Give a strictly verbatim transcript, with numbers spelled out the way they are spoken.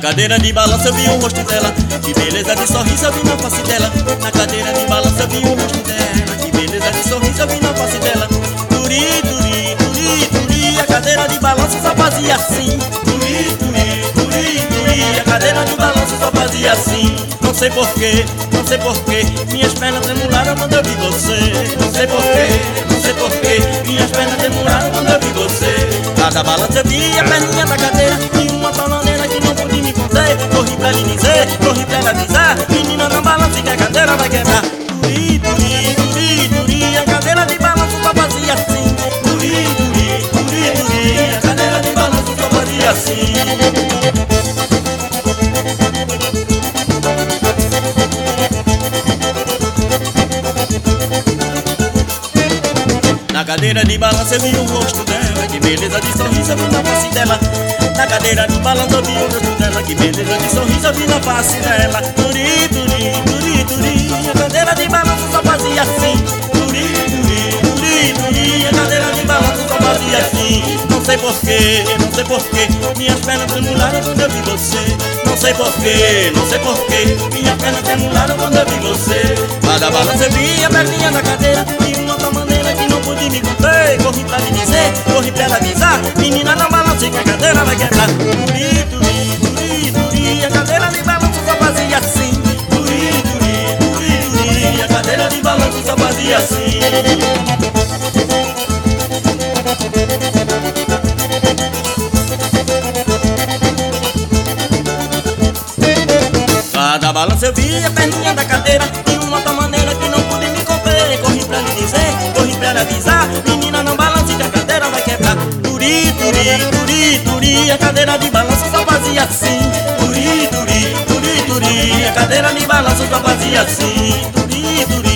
cadeira de balanço eu vi o rosto dela, que beleza de sorriso eu vi na face dela. Na cadeira de balanço eu vi o rosto dela, que beleza de sorriso eu vi na face dela. Turi, turi, turi, turi, a cadeira de balanço só fazia assim. Turi, turi, turi, turi, a cadeira de balanço só fazia assim. Não sei porquê, não sei porquê, minhas pernas tremularam quando eu vi você. Não sei porquê, não sei porquê, minhas pernas tremularam quando eu vi você. Cada balanço eu vi a perninha da cadeira e uma tal maneira que não pude me conter. Corri pra lhe dizer, corri pra lhe avisar, menina não balance que a cadeira vai quebrar. Turi, turi, turi, turi, a cadeira de balanço só fazia assim. Turi, turi, turi, turi, a cadeira de balanço só fazia assim. Na cadeira de balanço eu vi o rosto dela, que beleza de sorriso eu vi na face dela. Na cadeira de balanço eu vi o rosto dela, que beleza de sorriso eu vi na face dela. Turi, turi, turi, turi, a cadeira de balanço só fazia assim. Turi, turi, turi, turi, a cadeira de balanço só fazia assim. Não sei porquê, não sei porquê, minhas pernas tremularam quando eu vi você. Não sei porquê, não sei porquê, minhas pernas tremularam quando eu vi você. Cada balanço eu vi a perninha da cadeira de uma tal maneira que não pude me conter. Corri pra lhe dizer, corri pra lhe avisar, menina não balance que a cadeira vai quebrar. Turi, turi, turi, turi, a cadeira de balanço só fazia assim. Turi, turi, turi, turi, a cadeira de balanço só fazia assim. Cada balanço eu vi a perninha da cadeira de uma tal maneira que não pude me conter. Corri pra lhe dizer, corri pra lhe avisar, menina não balance que a cadeira vai quebrar. Turi, turi, turi, turi, a cadeira de balanço só fazia assim. Turi, turi, turi, turi, a cadeira de balanço só fazia assim. Turi, turi.